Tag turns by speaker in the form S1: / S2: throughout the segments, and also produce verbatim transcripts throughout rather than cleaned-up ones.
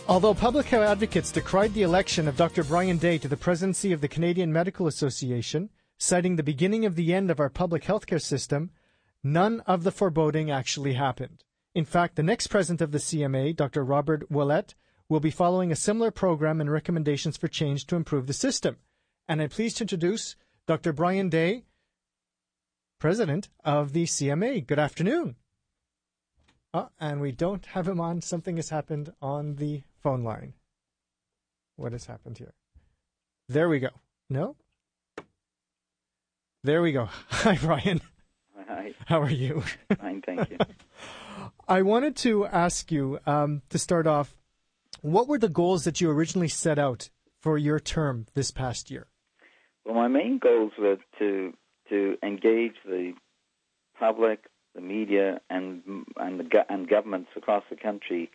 S1: Although public health advocates decried the election of Doctor Brian Day to the presidency of the Canadian Medical Association, citing the beginning of the end of our public healthcare system, none of the foreboding actually happened. In fact, the next president of the C M A, Doctor Robert Ouellette, will be following a similar program and recommendations for change to improve the system. And I'm pleased to introduce Doctor Brian Day, president of the C M A. Good afternoon. Oh, and we don't have him on. Something has happened on the phone line. What has happened here? There we go. No? There we go. Hi, Brian.
S2: Hi.
S1: How are you?
S2: Fine, thank you.
S1: I wanted to ask you, um, to start off, what were the goals that you originally set out for your term this past year?
S2: Well, my main goals were to to engage the public, the media, and and the and governments across the country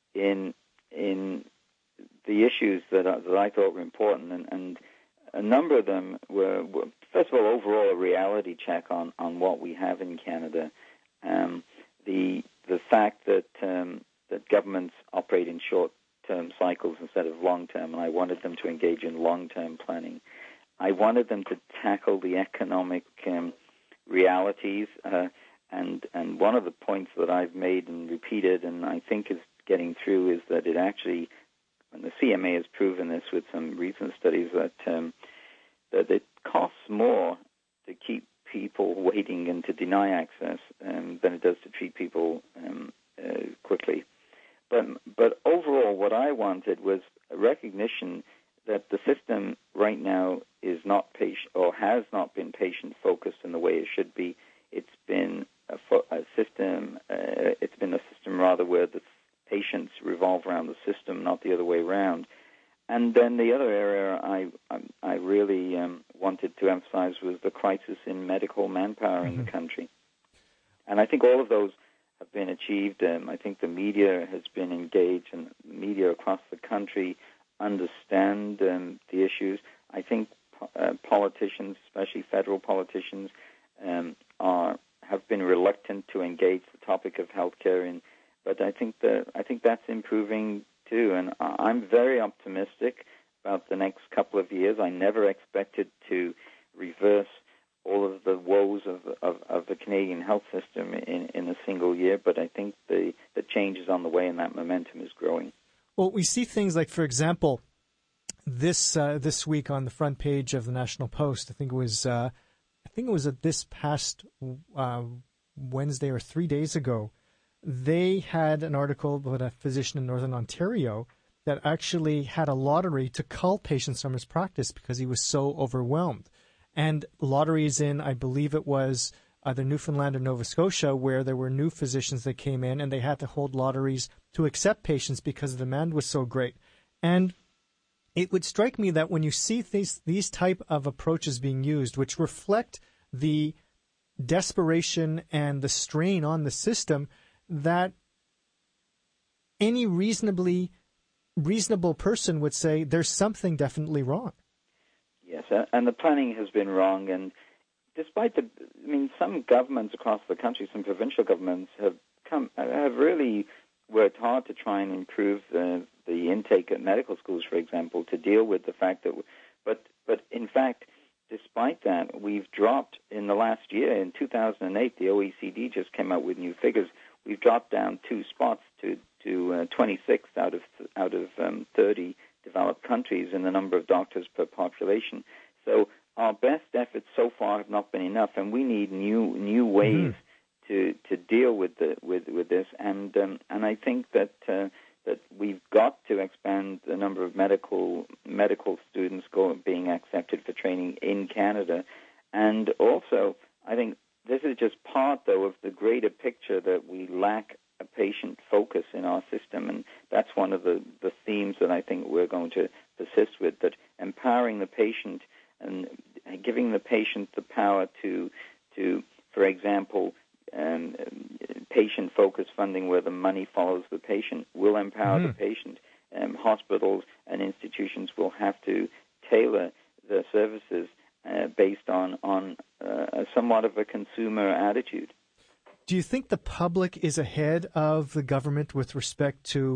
S2: in in the issues that I, that I thought were important, and, and a number of them were, were first of all, overall a reality check on, on what we have in Canada, um, the the fact that um, that governments operate in short-term cycles instead of long-term, and I wanted them to engage in long-term planning. I wanted them to tackle the economic um, realities. Uh, And and one of the points that I've made and repeated, and I think is getting through, is that it actually, and the C M A has proven this with some recent studies, that um, that it costs more to keep people waiting and to deny access um, than it does to treat people um, uh, quickly. But but overall, what I wanted was a recognition that the system right now is not patient, or has not been patient focused in the way it should be. It's been a, fo- a system. Uh, it's been a system rather where the patients revolve around the system, not the other way around. And then the other area I I, I really um, wanted to emphasize was the crisis in medical manpower mm-hmm. in the country. And I think all of those have been achieved. Um, I think the media has been engaged, and media across the country understand um, the issues. I think uh, politicians, especially federal politicians, um, are have been reluctant to engage the topic of healthcare in, but I think that I think that's improving too, and I'm very optimistic about the next couple of years. I never expected to reverse all of the woes of of, of the Canadian health system in, in a single year, but I think the, the change is on the way and that momentum is growing.
S1: Well, we see things like, for example, this uh, this week on the front page of the National Post, I think it was uh, I think it was at this past uh, Wednesday or three days ago, they had an article about a physician in Northern Ontario that actually had a lottery to cull patients from his practice because he was so overwhelmed. And lotteries in, I believe it was either Newfoundland or Nova Scotia, where there were new physicians that came in and they had to hold lotteries to accept patients because the demand was so great. And it would strike me that when you see these these type of approaches being used, which reflect the desperation and the strain on the system, that any reasonably reasonable person would say there's something definitely wrong.
S2: Yes, and the planning has been wrong. And despite the, I mean, some governments across the country, some provincial governments have come have really worked hard to try and improve the the intake at medical schools, for example, to deal with the fact that, but but in fact, despite that, we've dropped in the last year. In two thousand eight, the O E C D just came out with new figures. We've dropped down two spots to to uh, twenty-sixth out of out of um, thirty developed countries in the number of doctors per population. So our best efforts so far have not been enough, and we need new new ways mm-hmm. to to deal with the with with this. And um, and I think that. Uh, that we've got to expand the number of medical medical students go, being accepted for training in Canada. And also, I think this is just part, though, of the greater picture that we lack a patient focus in our system. And that's one of the, the themes that I think we're going to persist with, that empowering the patient and giving the patient the power to, to for example, Um, patient-focused funding where the money follows the patient will empower mm-hmm. the patient. Um, hospitals and institutions will have to tailor their services uh, based on, on uh, somewhat of a consumer attitude.
S1: Do you think the public is ahead of the government with respect to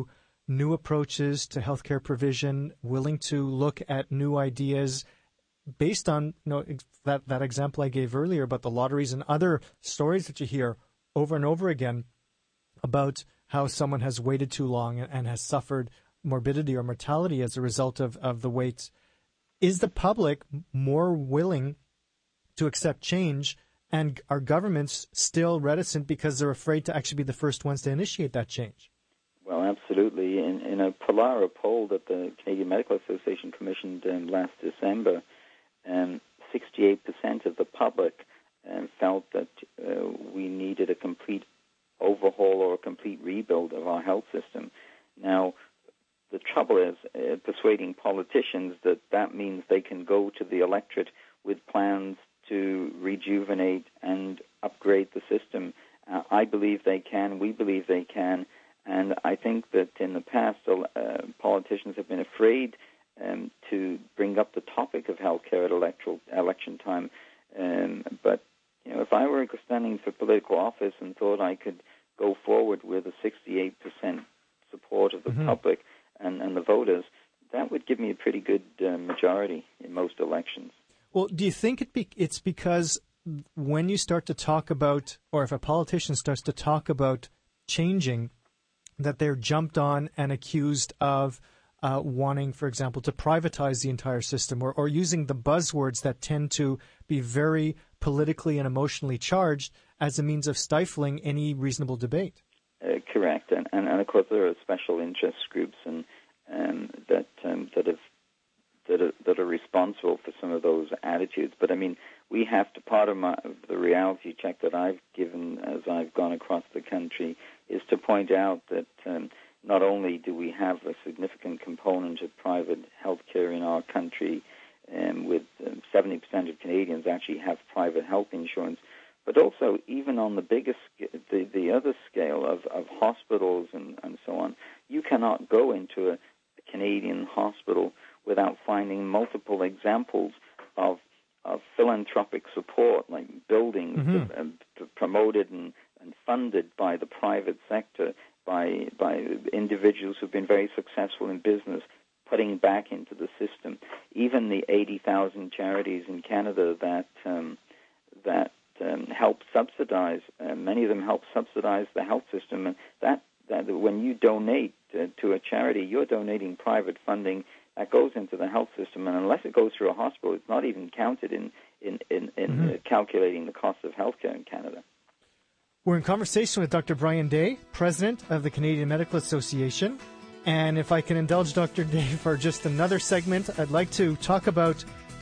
S1: new approaches to healthcare provision, willing to look at new ideas based on, you know, that, that example I gave earlier about the lotteries and other stories that you hear over and over again about how someone has waited too long and has suffered morbidity or mortality as a result of, of the wait. Is the public more willing to accept change, and are governments still reticent because they're afraid to actually be the first ones to initiate that change?
S2: Well, absolutely. In, in a Polara poll that the Canadian Medical Association commissioned um, last December, um, sixty-eight percent of the public um, felt that uh, we needed a complete overhaul or a complete rebuild of our health system. Now, the trouble is uh, persuading politicians that that means they can go to the electorate with plans to rejuvenate and upgrade the system. Uh, I believe they can. We believe they can. And I think that in the past, uh, politicians have been afraid um, to bring up the topic of healthcare at electoral, election time. Um, but you know, if I were standing for political office and thought I could go forward with a sixty-eight percent support of the mm-hmm. public and, and the voters, that would give me a pretty good uh, majority in most elections.
S1: Well, do you think it be, it's because when you start to talk about, or if a politician starts to talk about changing, that they're jumped on and accused of uh, wanting, for example, to privatize the entire system, or, or using the buzzwords that tend to be very politically and emotionally charged as a means of stifling any reasonable debate?
S2: Uh, correct. And, and, and, of course, there are special interest groups and um, that um, that have That are, that are responsible for some of those attitudes. But I mean, we have to, part of my, the reality check that I've given as I've gone across the country is to point out that um, not only do we have a significant component of private health care in our country, um, with um, seventy percent of Canadians actually have private health insurance, but also even on the biggest, the, the other scale of, of hospitals and, and so on, you cannot go into a, a Canadian hospital without finding multiple examples of of philanthropic support, like buildings
S1: mm-hmm.
S2: that, uh, promoted and, and funded by the private sector, by by individuals who've been very successful in business, putting back into the system. Even the eighty thousand charities in Canada that um, that um, help subsidize, uh, many of them help subsidize the health system, and that, that when you donate uh, to a charity, you're donating private funding that goes into the health system, and unless it goes through a hospital, it's not even counted in, in, in, in mm-hmm. uh, calculating the cost of healthcare in Canada.
S1: We're in conversation with Doctor Brian Day, President of the Canadian Medical Association. And if I can indulge Doctor Day for just another segment, I'd like to talk about,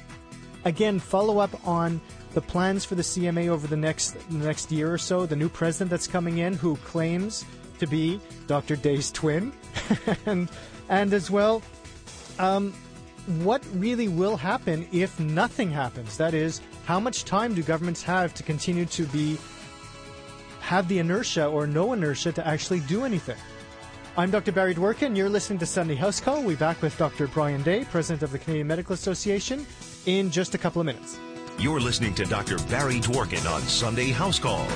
S1: again, follow up on the plans for the C M A over the next, the next year or so, the new president that's coming in who claims to be Doctor Day's twin, and, and as well, Um, what really will happen if nothing happens? That is, how much time do governments have to continue to be have the inertia or no inertia to actually do anything? I'm Doctor Barry Dworkin. You're listening to Sunday House Call. We'll be back with Doctor Brian Day, President of the Canadian Medical Association, in just a couple of minutes.
S3: You're listening to Doctor Barry Dworkin on Sunday House Call.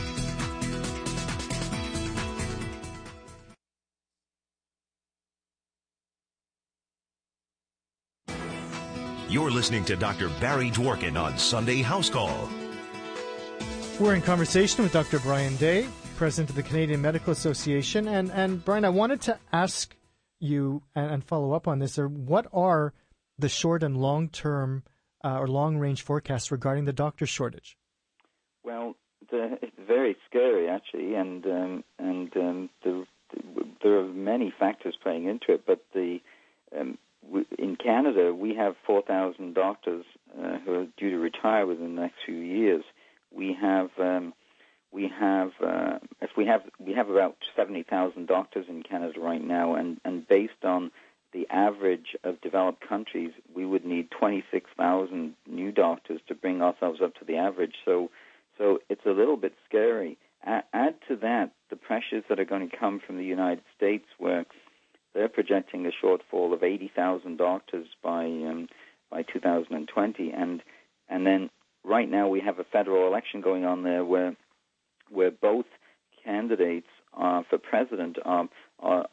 S3: You're listening to Doctor Barry Dworkin on Sunday House Call.
S1: We're in conversation with Doctor Brian Day, President of the Canadian Medical Association. And, and Brian, I wanted to ask you and, and follow up on this. Or what are the short and long-term uh, or long-range forecasts regarding the doctor shortage?
S2: Well, the, it's very scary, actually, and um, and um, the, the, there are many factors playing into it, but the um, in Canada, we have four thousand doctors uh, who are due to retire within the next few years. We have, um, we have, uh, if we have, we have about seventy thousand doctors in Canada right now, and, and based on the average of developed countries, we would need twenty-six thousand new doctors to bring ourselves up to the average. So, so it's a little bit scary. A- add to that the pressures that are going to come from the United States, where they're projecting a shortfall of eighty thousand doctors by um, by two thousand twenty, and and then right now we have a federal election going on there where where both candidates uh, for president are, are, are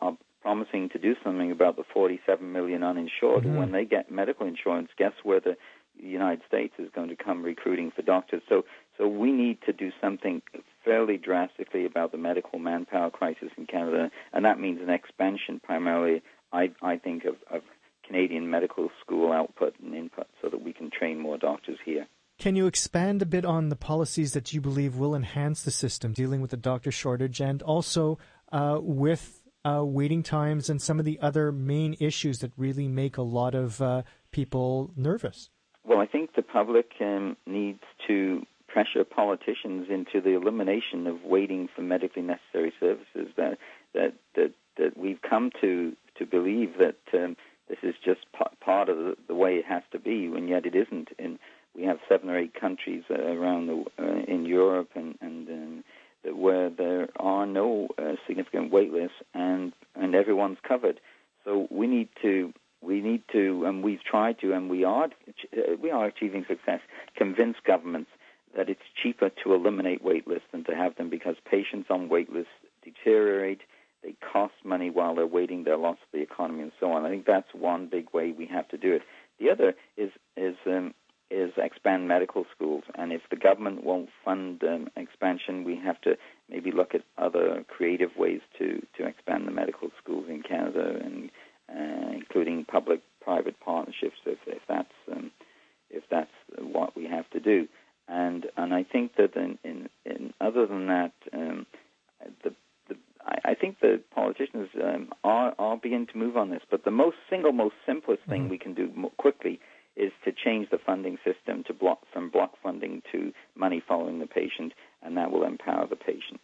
S2: promising to do something about the forty-seven million uninsured.
S1: Mm-hmm.
S2: When they get medical insurance, guess where the United States is going to come recruiting for doctors? So, so we need to do something fairly drastically about the medical manpower crisis in Canada, and that means an expansion primarily, I, I think, of, of Canadian medical school output and input so that we can train more doctors here.
S1: Can you expand a bit on the policies that you believe will enhance the system, dealing with the doctor shortage and also uh, with uh, waiting times and some of the other main issues that really make a lot of uh, people nervous?
S2: Well, I think the public um, needs to pressure politicians into the elimination of waiting for medically necessary services. That that that, that we've come to to believe that um, this is just p- part of the, the way it has to be, when yet it isn't. And we have seven or eight countries uh, around the, uh, in Europe and and um, that where there are no uh, significant wait lists, and and everyone's covered. So we need to. We need to, and we've tried to, and we are we are achieving success, convince governments that it's cheaper to eliminate wait lists than to have them, because patients on wait lists deteriorate, they cost money while they're waiting, they're loss of the economy, and so on. I think that's one big way we have to do it. The other is is um, is expand medical schools, and if the government won't fund um, expansion, we have to maybe look at other creative ways to, to expand the medical schools in Canada, and Uh, including public-private partnerships, if, if that's um, if that's what we have to do, and and I think that in, in, in other than that, um, the, the I, I think the politicians um, are are beginning to move on this. But the most single most simplest thing mm-hmm. we can do more quickly is to change the funding system to block from block funding to money following the patient, and that will empower the patient.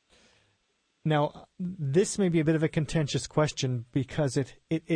S1: Now, this may be a bit of a contentious question because it, it, it,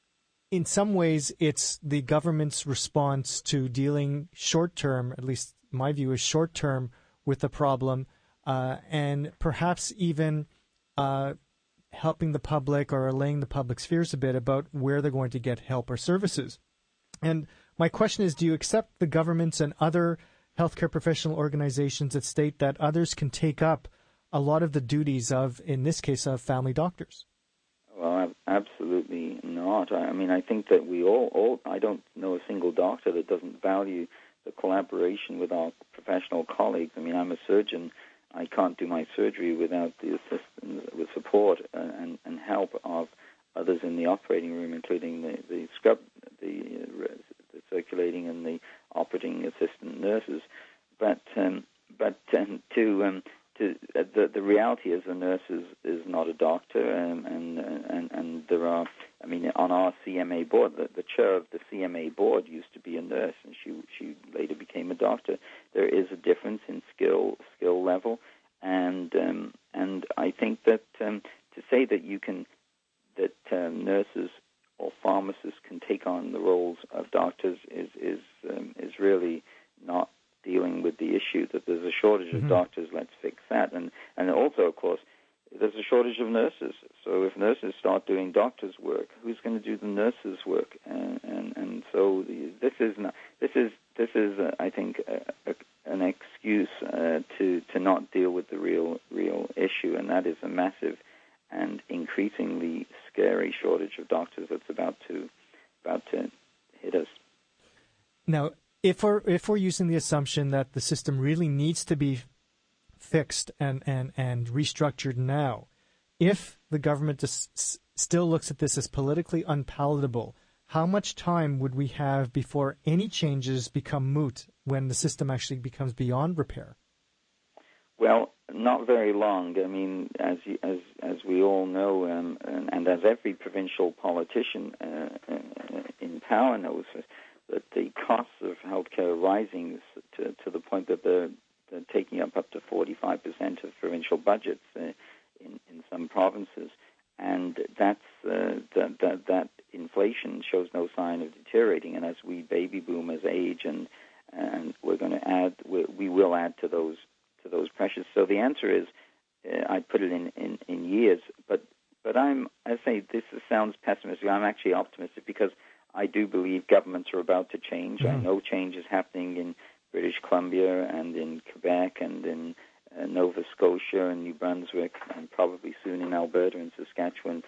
S1: in some ways, it's the government's response to dealing short-term, at least my view is short-term, with the problem, uh, and perhaps even uh, helping the public or allaying the public's fears a bit about where they're going to get help or services. And my question is, do you accept the governments and other healthcare professional organizations that state that others can take up a lot of the duties of, in this case, of family doctors?
S2: Well, absolutely not. I mean, I think that we all, all, I don't know a single doctor that doesn't value the collaboration with our professional colleagues. I mean, I'm a surgeon. I can't do my surgery without the assistance, with support and, and help of others in the operating room, including the, the scrub, the, uh, the circulating and the operating assistant nurses. But, um, but um, to... Um, To, uh, the the reality is a nurse is, is not a doctor, um, and and and there are, I mean, on our C M A board, the, the chair of the C M A board used to be a nurse, and she she later became a doctor. There is a difference in skill skill level, and um, and I think that um, to say that you can that uh, nurses or pharmacists can take on the roles of doctors is is um, is really not dealing with the issue that there's a shortage mm-hmm. of doctors. Let's fix that. And and also, of course, there's a shortage of nurses. So if nurses start doing doctors' work, who's going to do the nurses' work? And and, and so the, this is not, this is this is uh, I think a, a, an excuse uh, to to not deal with the real real issue, and that is a massive and increasingly scary shortage of doctors that's about to about to hit us.
S1: Now, If we're if we're using the assumption that the system really needs to be fixed and, and, and restructured now, if the government just still looks at this as politically unpalatable, how much time would we have before any changes become moot when the system actually becomes beyond repair?
S2: Well, not very long. I mean, as you, as as we all know, um, and, and as every provincial politician uh, uh, in power knows, that the costs of healthcare are rising to, to the point that they're, they're taking up up to forty-five percent of provincial budgets uh, in, in some provinces. And that's uh, that, that, that inflation shows no sign of deteriorating. And as we baby boomers age, and and we're going to add, we, we will add to those to those pressures. So the answer is, uh, I put it in, in, in years. But but I'm I say this sounds pessimistic. I'm actually optimistic because I do believe governments are about to change. Mm-hmm. I know change is happening in British Columbia and in Quebec and in uh, Nova Scotia and New Brunswick and probably soon in Alberta and Saskatchewan.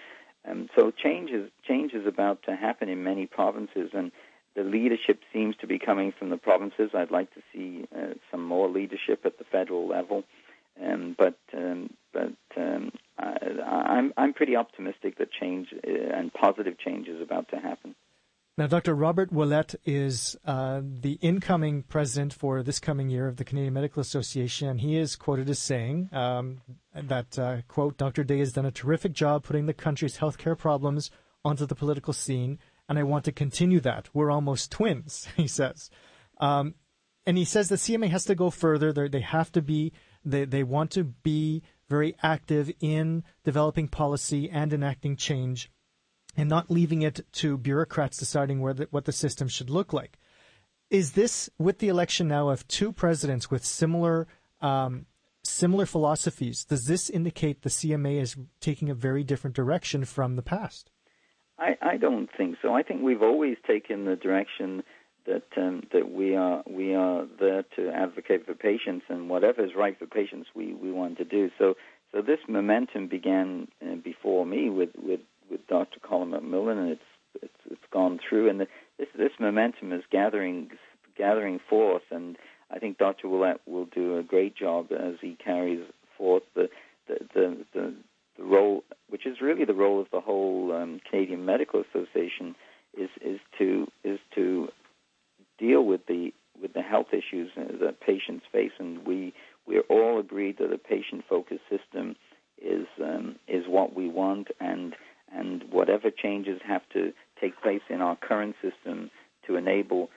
S2: Um, so change is, change is about to happen in many provinces, and the leadership seems to be coming from the provinces. I'd like to see uh, some more leadership at the federal level, um, but um, but um, I, I'm I'm pretty optimistic that change uh, and positive change is about to happen.
S1: Now, Doctor Robert Ouellette is uh, the incoming president for this coming year of the Canadian Medical Association, and he is quoted as saying um, that, uh, quote, Doctor Day has done a terrific job putting the country's healthcare problems onto the political scene, and I want to continue that. We're almost twins, he says. Um, and he says the C M A has to go further. They're, they have to be, they, they want to be very active in developing policy and enacting change, and not leaving it to bureaucrats deciding where the, what the system should look like. Is this, with the election now of two presidents with similar um, similar philosophies, does this indicate the C M A is taking a very different direction from the past?
S2: I, I don't think so. I think we've always taken the direction that um, that we are we are there to advocate for patients, and whatever is right for patients, we, we want to do. So so this momentum began uh, before me with with with Doctor Colin McMillan, and it's it's, it's gone through, and the, this this momentum is gathering gathering forth, and I think Doctor Ouellette will do a great job as he carries forth the the the, the, the role, which is really the role of the whole um, Canadian Medical Association, is is to is to deal with the with the health issues that patients face, and we we are all agreed that a patient-focused system is um, is what we want, and and whatever changes have to take place in our current system to enable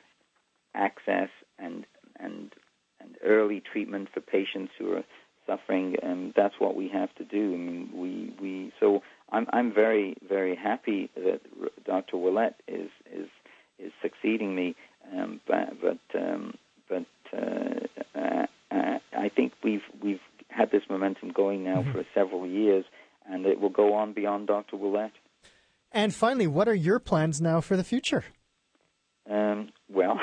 S2: access and and and early treatment for patients who are suffering, and that's what we have to do. I mean, we we so I'm I'm very very happy that Doctor Ouellette is is is succeeding me, um, but but um, but uh, uh, uh, I think we've we've had this momentum going now mm-hmm. for several years, and it will go on beyond Doctor Ouellette.
S1: And finally, what are your plans now for the future?
S2: Um, well,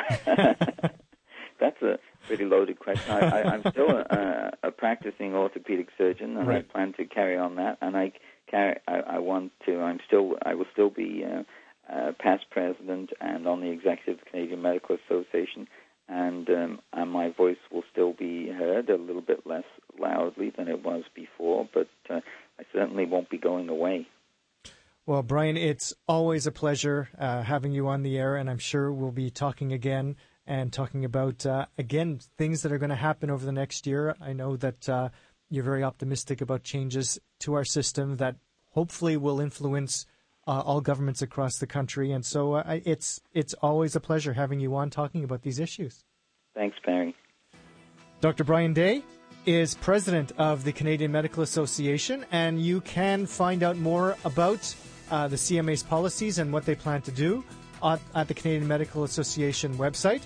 S2: that's a pretty loaded question. I, I, I'm still a, a practicing orthopedic surgeon, and right. I plan to carry on that. And I carry, I, I want to. I'm still. I will still be uh, uh, past president and on the executive of the Canadian Medical Association, and um, and my voice will still be heard a little bit less loudly than it was before, but uh, I certainly won't be going away.
S1: Well, Brian, it's always a pleasure uh, having you on the air, and I'm sure we'll be talking again and talking about, uh, again, things that are going to happen over the next year. I know that uh, you're very optimistic about changes to our system that hopefully will influence uh, all governments across the country. And so uh, it's it's always a pleasure having you on talking about these issues.
S2: Thanks, Barry.
S1: Doctor Brian Day is president of the Canadian Medical Association, and you can find out more about uh, the C M A's policies and what they plan to do at, at the Canadian Medical Association website.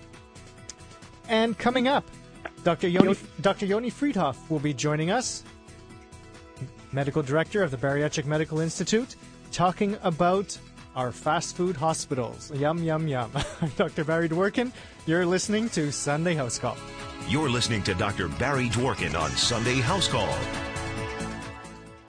S1: And coming up, Doctor Yoni, Doctor Yoni Friedhoff will be joining us, medical director of the Bariatric Medical Institute, talking about our fast food hospitals. Yum, yum, yum. I'm Doctor Barry Dworkin. You're listening to Sunday House Call.
S3: You're listening to Doctor Barry Dworkin on Sunday House Call.